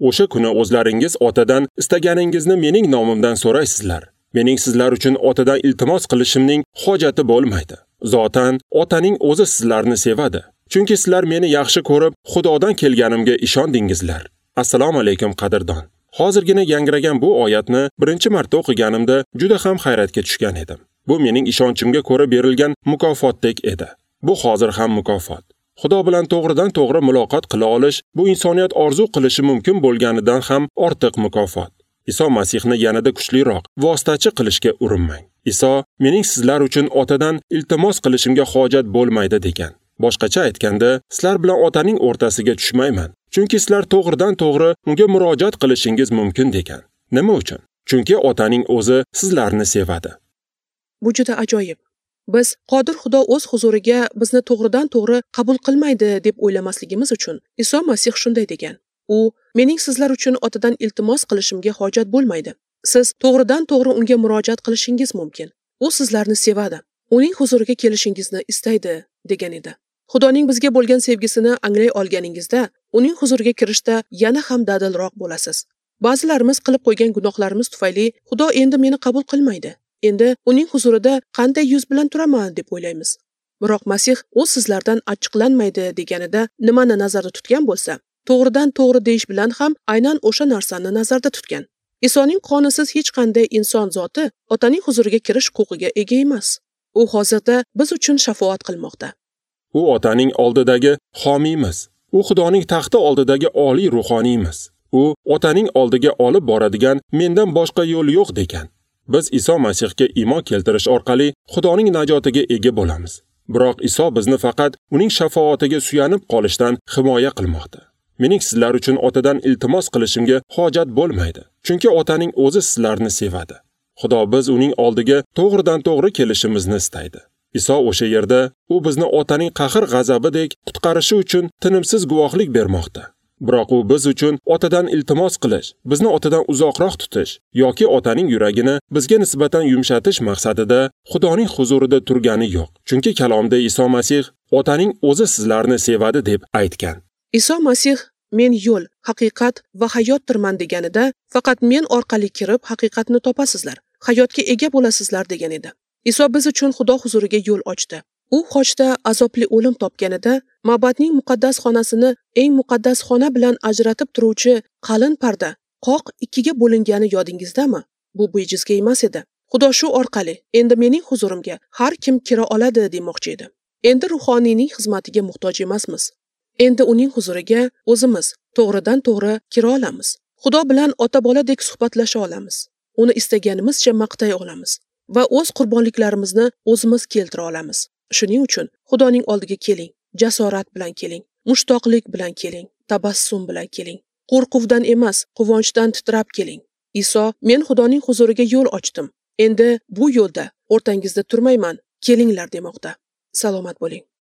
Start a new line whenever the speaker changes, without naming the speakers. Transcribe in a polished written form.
O'sha kuni o'zlaringiz otadan istaganingizni mening nomimdan so'raysizlar. Mening sizlar uchun otadan iltimos qilishimning hojati bo'lmaydi. Zotan otaning o'zi sizlarni sevadi. Chunki sizlar meni yaxshi ko'rib, Xudodan kelganimga ishondingizlar. Assalomu alaykum qadrdon. Hozirgina yangragan bu oyatni birinchi marta o'qiganimda juda ham hayratga tushgan edim. Bu mening ishonchimga ko'ra berilgan mukofotdek edi. Bu hozir ham mukofot. Xudo bilan to'g'ridan-to'g'ri muloqot qila olish bu insoniyat orzu qilishi mumkin bo'lganidan ham ortiq mukofot. Iso Masihni yanada kuchliroq vositachi qilishga urinmang. Iso mening sizlar uchun otadan iltimos qilishimga hojat bo'lmaydi degan. Boshqacha aytganda, sizlar bilan otaning o'rtasiga tushmayman. Chunki sizlar to'g'ridan-to'g'ri unga murojaat qilishingiz mumkin degan. Nima uchun? Chunki otaning o'zi sizlarni sevadi.
Bu juda ajoyib. Biz Qodir Xudo o'z huzuriga bizni to'g'ridan-to'g'ri qabul qilmaydi deb o'ylamasligimiz uchun Iso Masih shunday degan. U mening sizlar uchun otadan iltimos qilishimga hojat bo'lmaydi. Siz to'g'ridan-to'g'ri unga murojaat qilishingiz mumkin. U sizlarni sevadi. Uning huzuriga kelishingizni istaydi degan edi. Xudoning bizga bo'lgan sevgisini anglay olganingizda, uning huzuriga kirishda yana ham dadilroq bo'lasiz. Ba'zilarimiz qilib qo'ygan gunohlarimiz tufayli Xudo endi meni qabul qilmaydi. Endi uning huzurida qanday yuz bilan turaman deb o'ylaymiz. Biroq Masih u sizlardan achchiqlanmaydi deganida nimani nazarda tutgan bo'lsa, to'g'ridan-to'g'ri deyish bilan ham aynan o'sha narsani nazarda tutgan. Isoning qonisiz hech qanday inson zoti otaning huzuriga kirish huquqiga ega emas. U hozirda biz uchun shafoat qilmoqda.
U otaning oldidagi homiymiz. U Xudoning taxti oldidagi oliy ruhoniymiz. U otaning oldiga olib boradigan mendan boshqa yo'l yo'q degan. Biz Iso Masihga iymon keltirish orqali Xudoning najotiga ega bo'lamiz. Biroq Iso bizni faqat uning shafoatiga suyanib qolishdan himoya qilmoqda. Mening sizlar uchun otadan iltimos qilishimga hojat bo'lmaydi. Chunki otaning o'zi sizlarni sevadi. Xudo biz uning oldiga to'g'ridan-to'g'ri kelishimizni istaydi. Iso o'sha yerda u bizni otaning qahr g'azabidek qutqarishi uchun tinimsiz guvohlik bermoqda. Biroq u biz uchun otadan iltimos qilish, bizni otadan uzoqroq tutish yoki otaning yuragini bizga nisbatan yumshatish maqsadida Xudoning huzurida turgani yo'q. Chunki kalomda Iso Masih otaning o'zi sizlarni sevadi deb aytgan.
Iso Masih men yo'l, haqiqat va hayotdirman deganida faqat men orqali kirib haqiqatni topasizlar, hayotga ega bo'lasizlar degan edi. Iso biz uchun Xudo huzuriga yo'l ochdi. U xochda azobli o'lim topganida ma'batning muqaddas xonasini eng muqaddas xona bilan ajratib turuvchi qalin parda qoq ikkiga bo'lingani yodingizdami? Bu bejizga emas edi. Xudo shu orqali endi mening huzurimga har kim kira oladi demoqchi edi. Endi ruhoniyning xizmatiga muhtoj emasmiz. Endi uning huzuriga o'zimiz to'g'ridan-to'g'ri kira olamiz. Xudo bilan ota-boladek suhbatlasha olamiz. Uni istaganimizcha maqtay olamiz va o'z qurbonliklarimizni o'zimiz keltira olamiz. Shuning uchun Xudoning oldiga keling, jasorat bilan keling, mushtoqlik bilan keling, tabassum bilan keling. Qo'rquvdan emas, quvonchdan titrab keling. Iso, men Xudoning huzuriga yo'l ochdim. Endi bu yo'lda o'rtangizda turmayman, kelinglar demoqda. Salomat bo'ling.